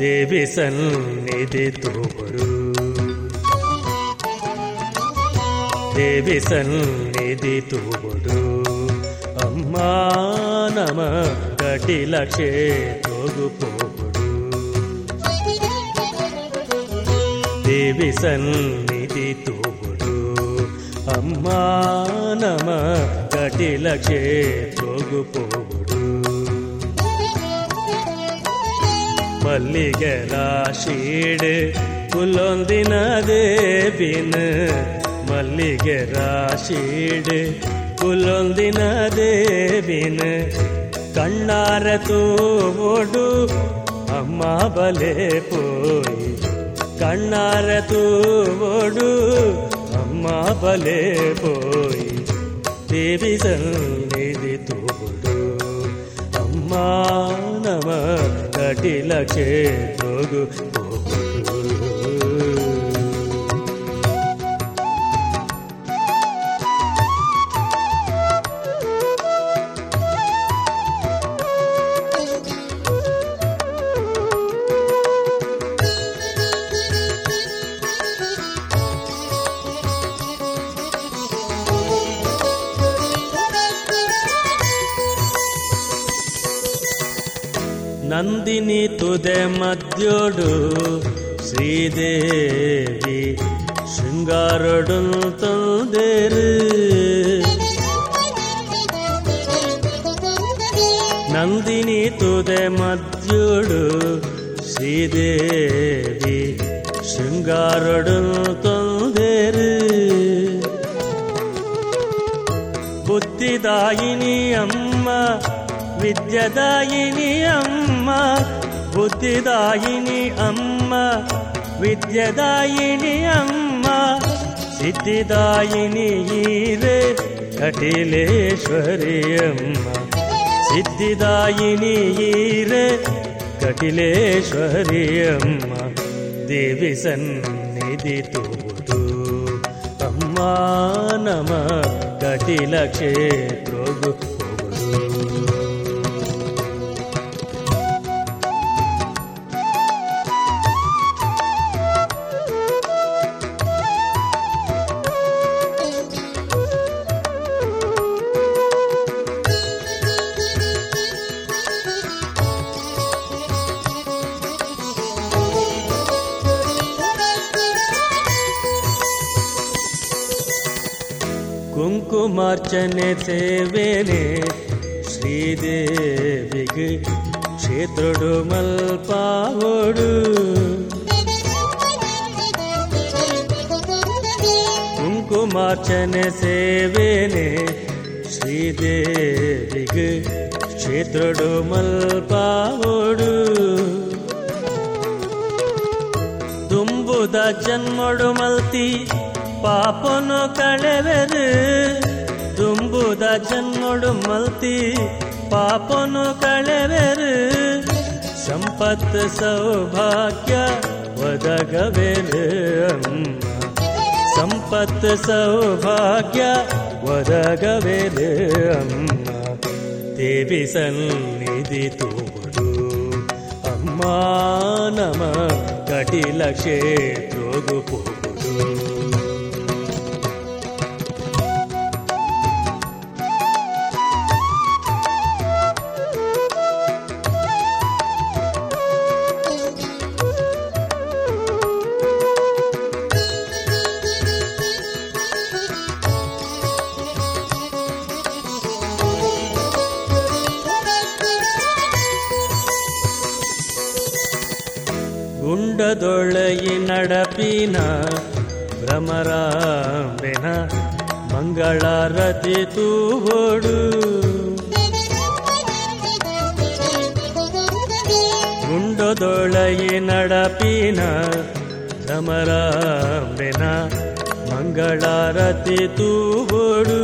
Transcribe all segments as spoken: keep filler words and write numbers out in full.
ದೇವಿ ಸನ್ನಿಧಿ ತೋರು, ದೇವಿ ಸನ್ನಿಧಿ ತೋರು. ಅಮ್ಮ ನಮ ಕಟಿಲ ಕ್ಷೇತ್ರಗು ಪೋರು, ದೇವಿ ಸನ್ನಿಧಿ ತೋರು. ಅಮ್ಮ ನಮ ಕಟಿಲ ಕ್ಷೇತ್ರಗು ಪೋರು. ಮಲ್ಲಿಗೆ ರಾಶೀಡ್ ಕುಲೊಂದಿನ ದೇವಿನ, ಮಲ್ಲಿಗೆ ರಾಶೀಡ್ ಕುಲೊಂದಿನ ದೇವಿನ. ಕಣ್ಣಾರ ತೂವೊಡು ಅಮ್ಮ ಬಲೆ ಪೋಯಿ, ಕಣ್ಣಾರ ತೂವೊಡು ಅಮ್ಮ ಬಲೆ ಪೋಯಿ. ದೇವಿ ಸನ್ನಿಧಿ ತೋಡು ಅಮ್ಮ ನಮ ಕಟಿಲ ಕ್ಷೇತ್ರಗು ಪೋಡು. ನಂದಿನಿ ತುದೆ ಮಧ್ಯೋಡು ಶ್ರೀದೇವಿ ಶೃಂಗಾರೊಡು ತಂದೇರು. ನಂದಿನಿ ತುದೆ ಮಧ್ಯೋಡು ಶ್ರೀದೇವಿ ಶೃಂಗಾರೊಡು ತಂದೇರು. ಬುದ್ಧಿದಾಯಿನಿ ಅಮ್ಮ ವಿದ್ಯದಾಯಿನಿ ಅಮ್ಮ, ಬುದ್ಧಿದಾಯಿನಿ ಅಮ್ಮ ವಿದ್ಯದಾಯಿನಿ ಅಮ್ಮ. ಸಿದ್ಧಿದಾಯಿನಿ ಈರೆ ಕಟಿಲೇಶ್ವರಿ ಅಮ್ಮ, ಸಿದ್ಧಿದಾಯಿನಿ ಈರೆ ಕಟಿಲೇಶ್ವರಿ ಅಮ್ಮ. ದೇವಿ ಸನ್ನಿಧಿ ತೋಡು ಅಮ್ಮ ನಮ ಕಟಿಲ ಕ್ಷೇತ್ರಗು ಪೋಡು. ಕುಂಕುಮಾರ್ಚನೆ ಸೇವೆನೆ ಶ್ರೀದೇವಿಗೆ ಕ್ಷೇತ್ರಡು ಮಲ್ಪಾವೋಡು. ಕುಂಕುಮಾರ್ಚನೆ ಸೇವೆನೆ ಶ್ರೀದೇವಿಗೆ ಕ್ಷೇತ್ರಡು ಮಲ್ಪಾವೋಡು. ತುಂಬುದ ಜನ್ಮಡು ಮಲ್ತಿ ಪಾಪನು ಕಳೆವೆರು, ತುಂಬುದ ಜನ್ಮಡು ಮಲ್ತಿ ಪಾಪನು ಕಳೆವೆರು. ಸಂಪತ್ತು ಸೌಭಾಗ್ಯ ಒದಗವೆರು ಅಮ್ಮ, ಸಂಪತ್ತು ಸೌಭಾಗ್ಯ ಒದಗವೆರು ಅಮ್ಮ. ದೇವಿ ಸನ್ನಿಧಿ ತೋಡು ಅಮ್ಮ ನಮ ಕಟಿಲ ಕ್ಷೇತ್ರಗು ಪೋಡು. ಗುಂಡದೊಳಯಿ ನಡಪಿನ ಭ್ರಮರಾಂಬೆನ ಮಂಗಳಾರತಿ ತೂವೋಡು. ಗುಂಡದೊಳಯಿ ನಡಪಿನ ಭ್ರಮರಾಂಬೆನ ಮಂಗಳಾರತಿ ತೂವೋಡು.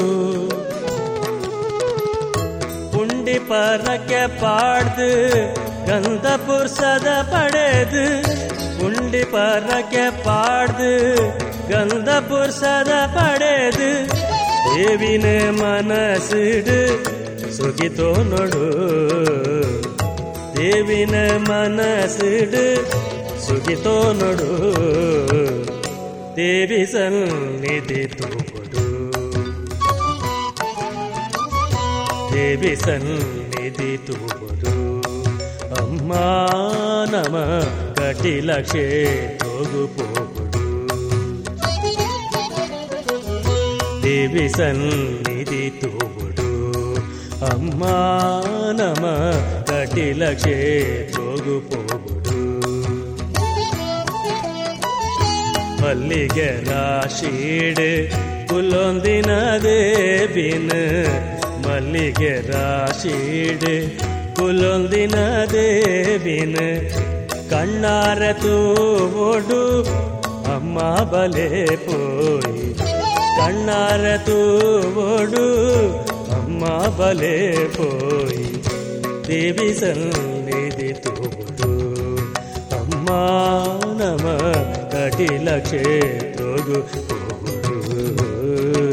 ಪುಂಡಿ ಪರಕ್ಕೆ ಪಾಡ್ದು ಗಂಧ ಪುರ್ಸದ ಪಡೆದು, ಪುಂಡಿ ಪರಕ್ಕೆ ಪಾಡ್ದು ಗಂಧ ಪುರ್ಸದ ಪಡೆದು. ದೇವಿನ ಮನಸ್ಸಿಡು ಸುಗಿತೋ ನೋಡು, ದೇವಿನ ಮನಸ್ಸಿಡು ಸುಗಿತೋ ನೋಡು ದೇವಿ ಸನ್ನಿಧಿ ತೂಗುಡು ದೇವಿ ಸನ್ನಿಧಿ ತೂಗುಡು ಅಮ್ಮ ನಮ ಕಟಿಲಕ್ಷೇ ತೋಗು ಪೋಗುಡು ದೇವಿ ಸನ್ನಿಧಿ ತೂಗುಡು ಅಮ್ಮ ನಮ ಕಟಿಲಕ್ಷೇ ತೋಗು ಪೋಗುಡು ಮಲ್ಲಿಗೆ ರಾಶೀಡ್ ಕುಲೊಂದಿನ ದೇವಿನ ಮಲ್ಲಿಗೆ ರಾಶೀಡ್ ಕುಲೊಂದಿನ ದೇವಿನ ಕಣ್ಣಾರ ತೂವೊಡು ಅಮ್ಮ ಬಲೆ ಪೋಯಿ ಕಣ್ಣಾರ ತೂವೊಡು ಅಮ್ಮ ಬಲೆ ಪೋಯಿ ದೇವಿ ಸನ್ನಿಧಿ ತೂಗುಡು ಅಮ್ಮ ನಮ ಕಟಿಲಕ್ಷೇ ತೋಗು ಪೋಗುಡು